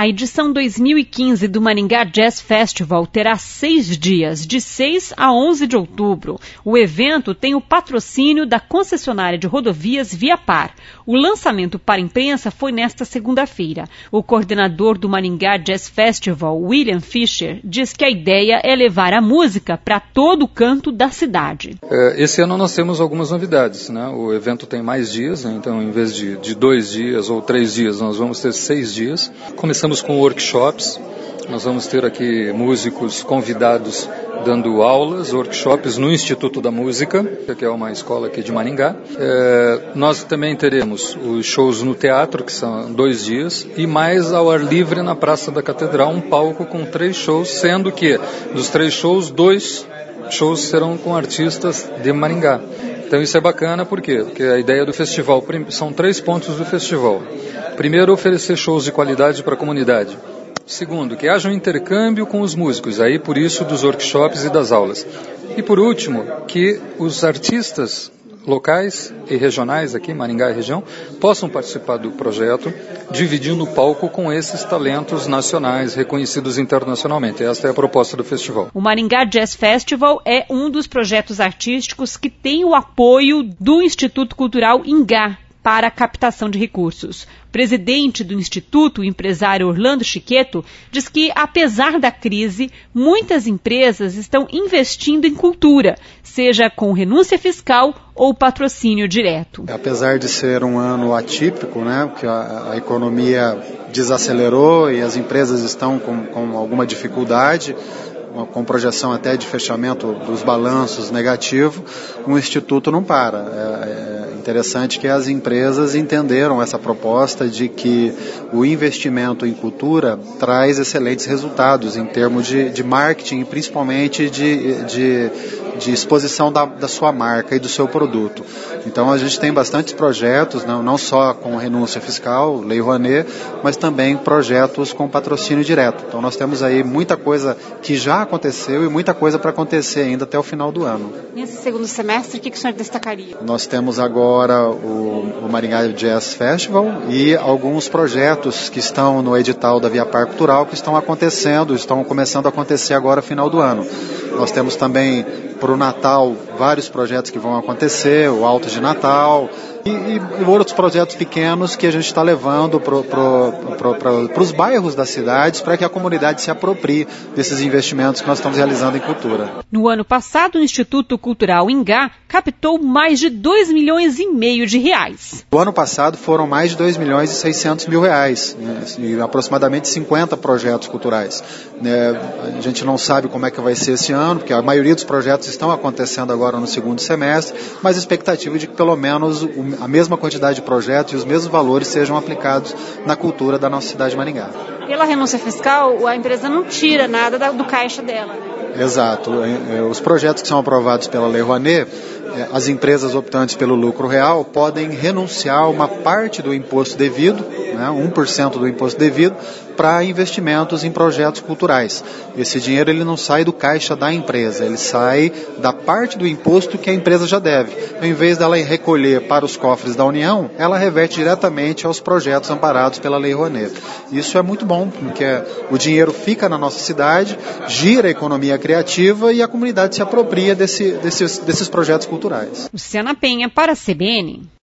A edição 2015 do Maringá Jazz Festival terá 6 dias, de 6 a 11 de outubro. O evento tem o patrocínio da concessionária de rodovias Viapar. O lançamento para a imprensa foi nesta segunda-feira. O coordenador do Maringá Jazz Festival, William Fischer, diz que a ideia é levar a música para todo o canto da cidade. Esse ano nós temos algumas novidades, né? O evento tem mais dias, né? Então em vez de 2 dias ou 3 dias, nós vamos ter 6 dias. Começamos com workshops, nós vamos ter aqui músicos convidados dando aulas, workshops no Instituto da Música, que é uma escola aqui de Maringá. Nós também teremos os shows no teatro, que são 2 dias, e mais ao ar livre na Praça da Catedral, um palco com 3 shows, sendo que dos 3 shows, 2 shows serão com artistas de Maringá. Então isso é bacana, por quê? Porque a ideia do festival, são 3 pontos do festival. Primeiro, oferecer shows de qualidade para a comunidade. Segundo, que haja um intercâmbio com os músicos, aí por isso dos workshops e das aulas. E por último, que os artistas locais e regionais aqui, Maringá e região, possam participar do projeto, dividindo o palco com esses talentos nacionais reconhecidos internacionalmente. Esta é a proposta do festival. O Maringá Jazz Festival é um dos projetos artísticos que tem o apoio do Instituto Cultural Ingá para a captação de recursos. O presidente do Instituto, o empresário Orlando Chiqueto, diz que, apesar da crise, muitas empresas estão investindo em cultura, seja com renúncia fiscal ou patrocínio direto. Apesar de ser um ano atípico, né, que a economia desacelerou e as empresas estão com alguma dificuldade, com projeção até de fechamento dos balanços negativo, o Instituto não para. É interessante que as empresas entenderam essa proposta de que o investimento em cultura traz excelentes resultados em termos de marketing e principalmente de exposição da sua marca e do seu produto. Então a gente tem bastantes projetos, não só com renúncia fiscal, Lei Rouanet, mas também projetos com patrocínio direto. Então nós temos aí muita coisa que já aconteceu e muita coisa para acontecer ainda até o final do ano. Nesse segundo semestre, o que o senhor destacaria? Nós temos agora o Maringá Jazz Festival e alguns projetos que estão no edital da Viapar Cultural que estão começando a acontecer agora no final do ano. Nós temos também para o Natal vários projetos que vão acontecer, o Alto de Natal e outros projetos pequenos que a gente está levando para os bairros das cidades para que a comunidade se aproprie desses investimentos que nós estamos realizando em cultura. No ano passado, o Instituto Cultural Ingá captou mais de 2,5 milhões de reais. O ano passado foram mais de 2,6 milhões e aproximadamente 50 projetos culturais. A gente não sabe como é que vai ser esse ano, porque a maioria dos projetos estão acontecendo agora no segundo semestre, mas a expectativa é de que pelo menos a mesma quantidade de projetos e os mesmos valores sejam aplicados na cultura da nossa cidade de Maringá. Pela renúncia fiscal, a empresa não tira nada do caixa dela. Exato. Os projetos que são aprovados pela Lei Rouanet, as empresas optantes pelo lucro real podem renunciar uma parte do imposto devido, 1% do imposto devido, para investimentos em projetos culturais. Esse dinheiro ele não sai do caixa da empresa, ele sai da parte do imposto que a empresa já deve. Então, em vez dela recolher para os cofres da União, ela reverte diretamente aos projetos amparados pela Lei Rouanet. Isso é muito bom, porque o dinheiro fica na nossa cidade, gira a economia criativa e a comunidade se apropria desses projetos culturais. Luciana Penha para a CBN.